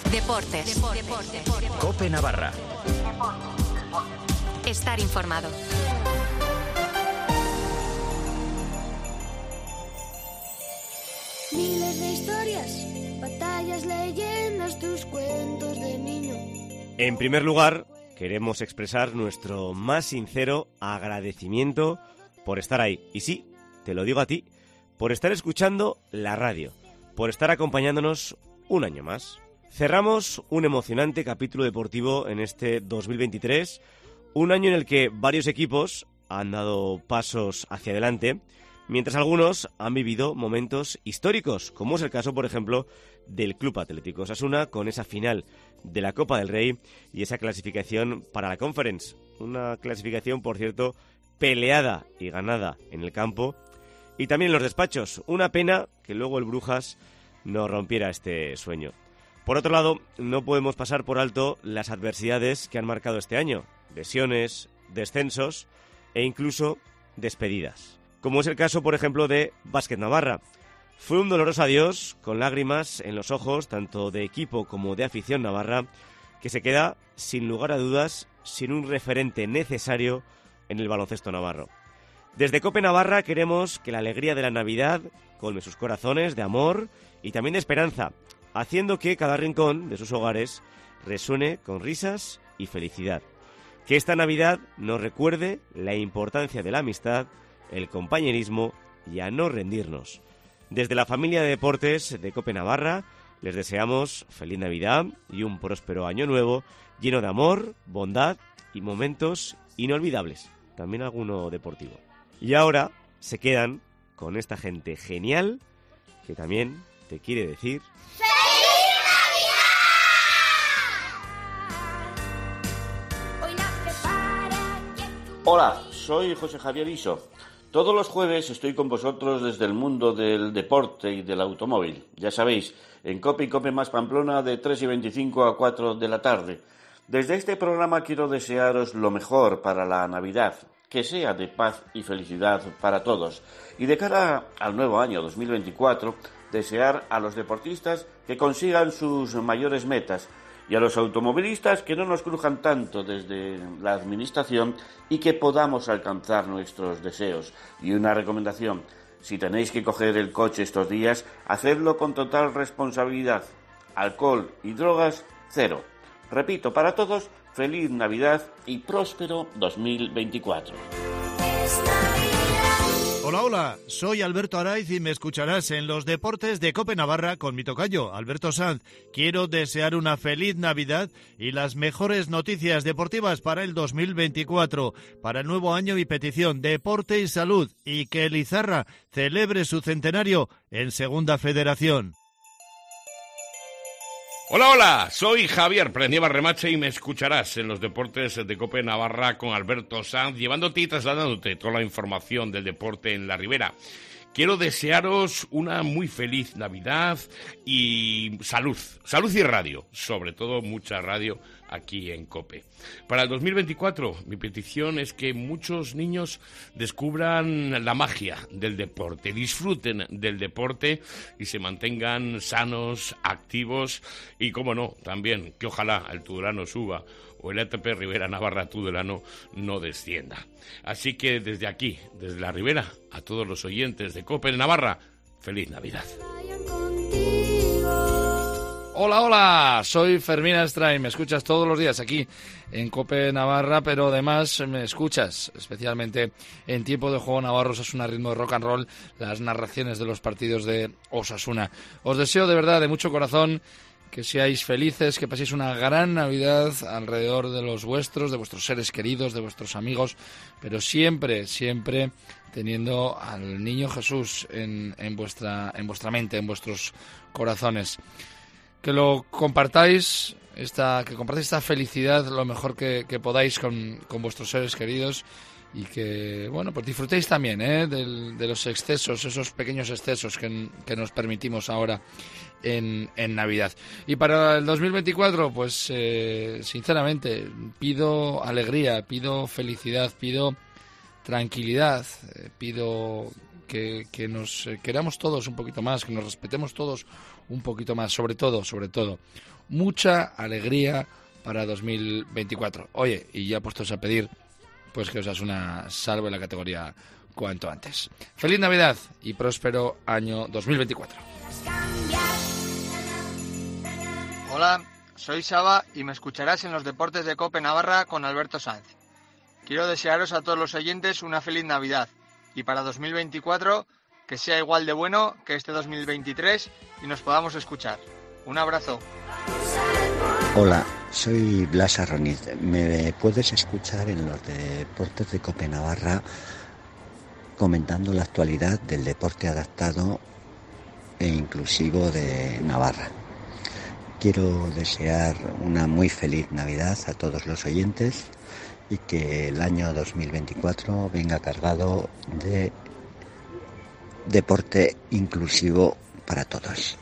Deportes. COPE Navarra. Estar informado. Miles de historias, batallas, leyendas, tus cuentos de niño. En primer lugar, queremos expresar nuestro más sincero agradecimiento por estar ahí. Y sí, te lo digo a ti, por estar escuchando la radio, por estar acompañándonos un año más. Cerramos un emocionante capítulo deportivo en este 2023, un año en el que varios equipos han dado pasos hacia adelante, mientras algunos han vivido momentos históricos, como es el caso, por ejemplo, del Club Atlético Osasuna, con esa final de la Copa del Rey y esa clasificación para la Conference. Una clasificación, por cierto, peleada y ganada en el campo y también en los despachos. Una pena que luego el Brujas no rompiera este sueño. Por otro lado, no podemos pasar por alto las adversidades que han marcado este año. Lesiones, descensos e incluso despedidas. Como es el caso, por ejemplo, de Básquet Navarra. Fue un doloroso adiós, con lágrimas en los ojos, tanto de equipo como de afición navarra, que se queda, sin lugar a dudas, sin un referente necesario en el baloncesto navarro. Desde COPE Navarra queremos que la alegría de la Navidad colme sus corazones de amor y también de esperanza, haciendo que cada rincón de sus hogares resuene con risas y felicidad. Que esta Navidad nos recuerde la importancia de la amistad, el compañerismo y a no rendirnos. Desde la familia de deportes de COPE Navarra les deseamos feliz Navidad y un próspero año nuevo lleno de amor, bondad y momentos inolvidables, también alguno deportivo. Y ahora se quedan con esta gente genial que también te quiere decir Hola, soy José Javier Iso. Todos los jueves estoy con vosotros desde el mundo del deporte y del automóvil. Ya sabéis, en COPE y COPE Más Pamplona de 3:25 a 4 de la tarde. Desde este programa quiero desearos lo mejor para la Navidad, que sea de paz y felicidad para todos. Y de cara al nuevo año 2024, desear a los deportistas que consigan sus mayores metas, y a los automovilistas que no nos crujan tanto desde la administración y que podamos alcanzar nuestros deseos. Y una recomendación, si tenéis que coger el coche estos días, hacedlo con total responsabilidad. Alcohol y drogas, cero. Repito, para todos, feliz Navidad y próspero 2024. Hola, hola, soy Alberto Araiz y me escucharás en los deportes de COPE Navarra con mi tocayo, Alberto Sanz. Quiero desear una feliz Navidad y las mejores noticias deportivas para el 2024, para el nuevo año y petición, deporte y salud, y que el Izarra celebre su centenario en Segunda Federación. Hola, hola, soy Javier Prendieva Remache y me escucharás en los deportes de COPE Navarra con Alberto Sanz, llevándote y trasladándote toda la información del deporte en la Ribera. Quiero desearos una muy feliz Navidad y salud y radio, sobre todo mucha radio aquí en COPE. Para el 2024, mi petición es que muchos niños descubran la magia del deporte, disfruten del deporte y se mantengan sanos, activos y, cómo no, también que ojalá el Tudelano suba o el ETP Ribera Navarra Tudelano no descienda. Así que desde aquí, desde la Ribera, a todos los oyentes de COPE Navarra, feliz Navidad. Hola, hola, soy Fermín Astra y me escuchas todos los días aquí en COPE Navarra, pero además me escuchas especialmente en tiempo de juego Navarro Osasuna ritmo de rock and roll, las narraciones de los partidos de Osasuna. Os deseo de verdad, de mucho corazón, que seáis felices, que paséis una gran Navidad alrededor de los vuestros, de vuestros seres queridos, de vuestros amigos, pero siempre, siempre teniendo al niño Jesús en vuestra mente, en vuestros corazones. Que lo compartáis, que compartáis esta felicidad lo mejor que podáis con vuestros seres queridos y que, bueno, pues disfrutéis también de los excesos, esos pequeños excesos que nos permitimos ahora en Navidad. Y para el 2024, pues sinceramente, pido alegría, pido felicidad, pido tranquilidad, pido que nos queramos todos un poquito más, que nos respetemos todos un poquito más, sobre todo, mucha alegría para 2024. Oye, y ya puestos a pedir, pues que Osasuna salve la categoría cuanto antes. Feliz Navidad y próspero año 2024. Hola, soy Saba y me escucharás en los deportes de COPE Navarra con Alberto Sanz. Quiero desearos a todos los oyentes una feliz Navidad y para 2024 que sea igual de bueno que este 2023 y nos podamos escuchar. Un abrazo. Hola, soy Blas Arroniz. ¿Me puedes escuchar en los deportes de COPE Navarra comentando la actualidad del deporte adaptado e inclusivo de Navarra? Quiero desear una muy feliz Navidad a todos los oyentes y que el año 2024 venga cargado de deporte inclusivo para todos.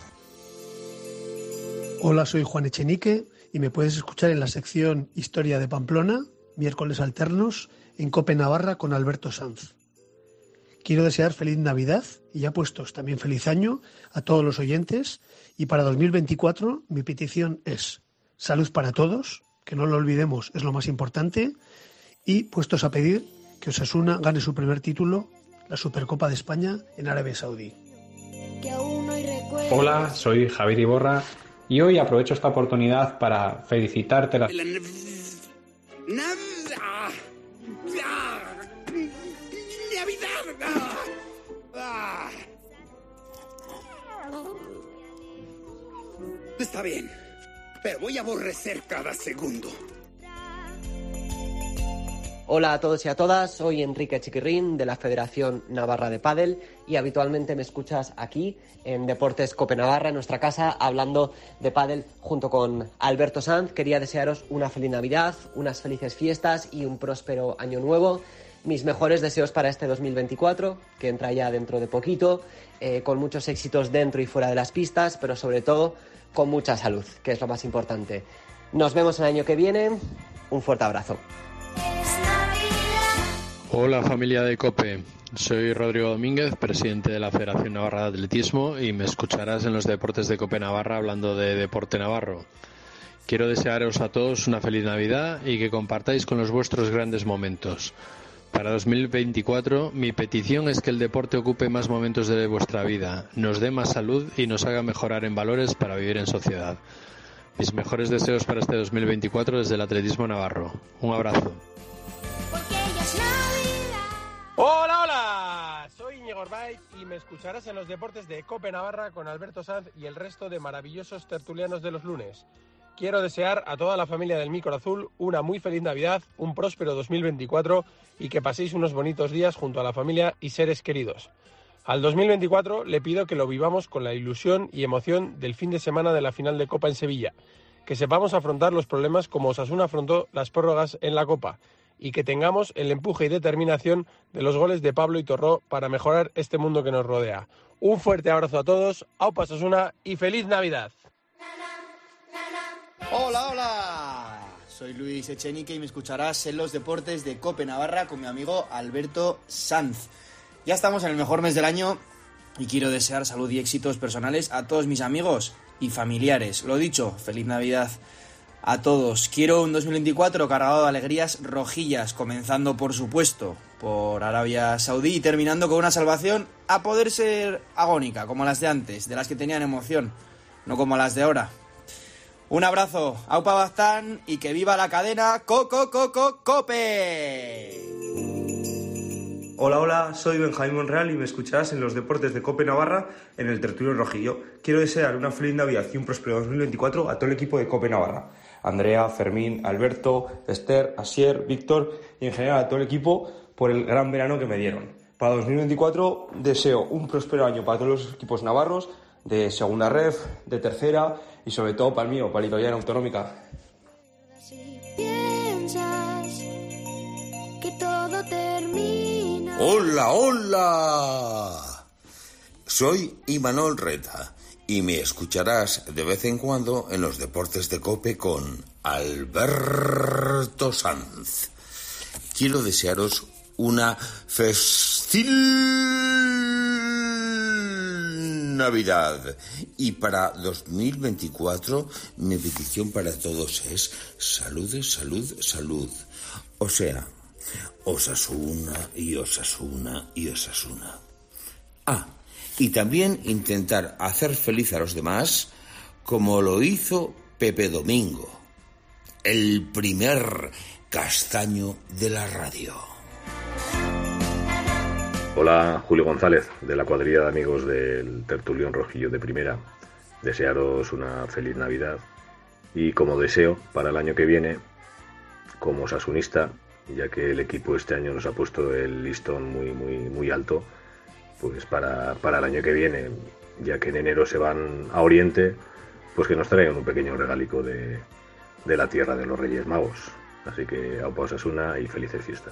Hola, soy Juan Echenique y me puedes escuchar en la sección Historia de Pamplona, miércoles alternos, en COPE Navarra con Alberto Sanz. Quiero desear feliz Navidad y ya puestos también feliz año a todos los oyentes y para 2024 mi petición es salud para todos, que no lo olvidemos, es lo más importante, y puestos a pedir que Osasuna gane su primer título, la Supercopa de España en Arabia Saudí. Hola, soy Javier Iborra y hoy aprovecho esta oportunidad para felicitarte Está bien, pero voy a aborrecer cada segundo. Hola a todos y a todas, soy Enrique Chiquirrín de la Federación Navarra de Pádel y habitualmente me escuchas aquí en Deportes COPE Navarra, en nuestra casa, hablando de pádel junto con Alberto Sanz. Quería desearos una feliz Navidad, unas felices fiestas y un próspero año nuevo. Mis mejores deseos para este 2024, que entra ya dentro de poquito, con muchos éxitos dentro y fuera de las pistas, pero sobre todo con mucha salud, que es lo más importante. Nos vemos el año que viene. Un fuerte abrazo. Hola familia de COPE, soy Rodrigo Domínguez, presidente de la Federación Navarra de Atletismo y me escucharás en los deportes de COPE Navarra hablando de deporte navarro. Quiero desearos a todos una feliz Navidad y que compartáis con los vuestros grandes momentos. Para 2024 mi petición es que el deporte ocupe más momentos de vuestra vida, nos dé más salud y nos haga mejorar en valores para vivir en sociedad. Mis mejores deseos para este 2024 desde el atletismo navarro. Un abrazo. Hola, hola, soy Íñigo Orbaiz y me escucharás en los deportes de COPE Navarra con Alberto Sanz y el resto de maravillosos tertulianos de los lunes. Quiero desear a toda la familia del Micro Azul una muy feliz Navidad, un próspero 2024 y que paséis unos bonitos días junto a la familia y seres queridos. Al 2024 le pido que lo vivamos con la ilusión y emoción del fin de semana de la final de Copa en Sevilla, que sepamos afrontar los problemas como Osasuna afrontó las prórrogas en la Copa y que tengamos el empuje y determinación de los goles de Pablo y Torró para mejorar este mundo que nos rodea. Un fuerte abrazo a todos, aupa Osasuna y feliz Navidad. Hola, hola, soy Luis Echenique y me escucharás en los deportes de COPE Navarra con mi amigo Alberto Sanz. Ya estamos en el mejor mes del año y quiero desear salud y éxitos personales a todos mis amigos y familiares. Lo dicho, feliz Navidad a todos. Quiero un 2024 cargado de alegrías rojillas, comenzando por supuesto por Arabia Saudí y terminando con una salvación a poder ser agónica, como las de antes, de las que tenían emoción, no como las de ahora. Un abrazo, aupa bastán y que viva la cadena COPE. Hola, hola, soy Benjamín Monreal y me escucharás en los deportes de COPE Navarra en el Tertulio Rojillo. Quiero desear una feliz Navidad y un próspero 2024 a todo el equipo de COPE Navarra. Andrea, Fermín, Alberto, Esther, Asier, Víctor y en general a todo el equipo por el gran verano que me dieron. Para 2024 deseo un próspero año para todos los equipos navarros de segunda ref, de tercera y sobre todo para el mío, para la italiana autonómica. Piensas que todo termina. ¡Hola, hola! Soy Imanol Reta y me escucharás de vez en cuando en los deportes de COPE con Alberto Sanz. Quiero desearos una festil Navidad. Y para 2024, mi petición para todos es salud, salud, salud. O sea, Osasuna y Osasuna y Osasuna. Y también intentar hacer feliz a los demás como lo hizo Pepe Domingo, el primer castaño de la radio. Hola, Julio González, de la cuadrilla de amigos del Tertulión Rojillo de Primera. Desearos una feliz Navidad y como deseo para el año que viene, como osasunista, ya que el equipo este año nos ha puesto el listón muy alto, pues para el año que viene, ya que en enero se van a Oriente, pues que nos traigan un pequeño regalico de la tierra de los Reyes Magos. Así que aupa Osasuna y felices fiestas.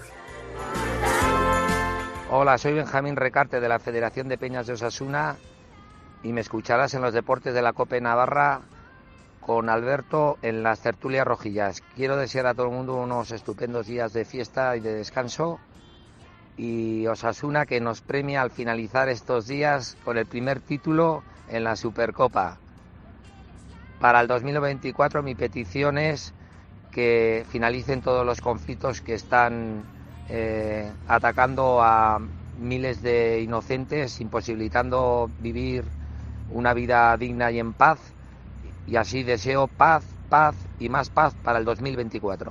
Hola, soy Benjamín Recarte de la Federación de Peñas de Osasuna y me escucharás en los deportes de la Cope Navarra con Alberto en las tertulias rojillas. Quiero desear a todo el mundo unos estupendos días de fiesta y de descanso y Osasuna que nos premia al finalizar estos días con el primer título en la Supercopa. Para el 2024 mi petición es que finalicen todos los conflictos que están atacando a miles de inocentes, imposibilitando vivir una vida digna y en paz, y así deseo paz, paz y más paz para el 2024.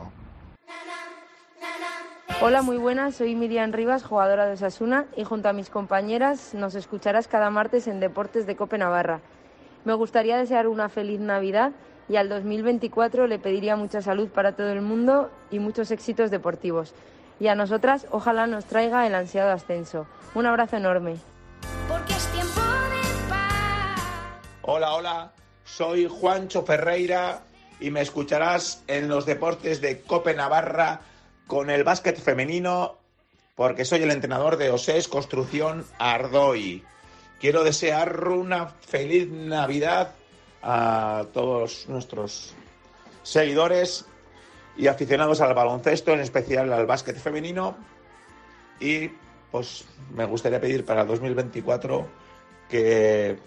Hola, muy buenas, soy Miriam Rivas, jugadora de Osasuna, y junto a mis compañeras nos escucharás cada martes en Deportes de Cope Navarra. Me gustaría desear una feliz Navidad y al 2024 le pediría mucha salud para todo el mundo y muchos éxitos deportivos. Y a nosotras, ojalá nos traiga el ansiado ascenso. Un abrazo enorme. Porque es tiempo de paz. Hola, soy Juancho Ferreira y me escucharás en los deportes de Cope Navarra con el básquet femenino porque soy el entrenador de Osés Construcción Ardoy. Quiero desear una feliz Navidad a todos nuestros seguidores y aficionados al baloncesto, en especial al básquet femenino, y pues me gustaría pedir para el 2024 que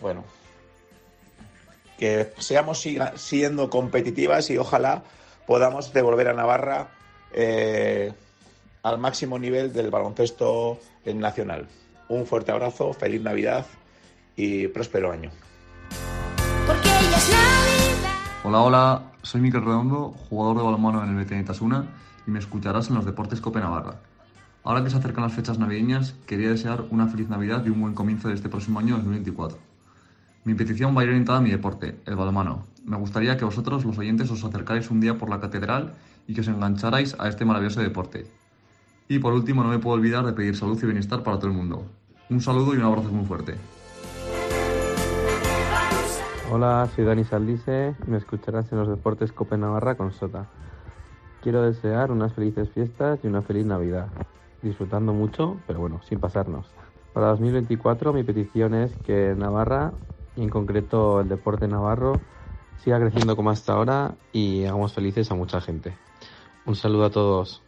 seamos siendo competitivas y ojalá podamos devolver a Navarra al máximo nivel del baloncesto nacional. Un fuerte abrazo, feliz Navidad y próspero año. Porque ella es Navidad. Hola, soy Miquel Redondo, jugador de balonmano en el BTN Tasuna y me escucharás en los deportes Cope Navarra. Ahora que se acercan las fechas navideñas, quería desear una feliz Navidad y un buen comienzo de este próximo año 2024. Mi petición va a ir orientada a mi deporte, el balonmano. Me gustaría que vosotros, los oyentes, os acercarais un día por la catedral y que os engancharais a este maravilloso deporte. Y por último, no me puedo olvidar de pedir salud y bienestar para todo el mundo. Un saludo y un abrazo muy fuerte. Hola, soy Dani Saldice y me escucharás en los deportes Cope Navarra con Sota. Quiero desear unas felices fiestas y una feliz Navidad, disfrutando mucho, pero bueno, sin pasarnos. Para 2024 mi petición es que Navarra, y en concreto el deporte navarro, siga creciendo como hasta ahora y hagamos felices a mucha gente. Un saludo a todos.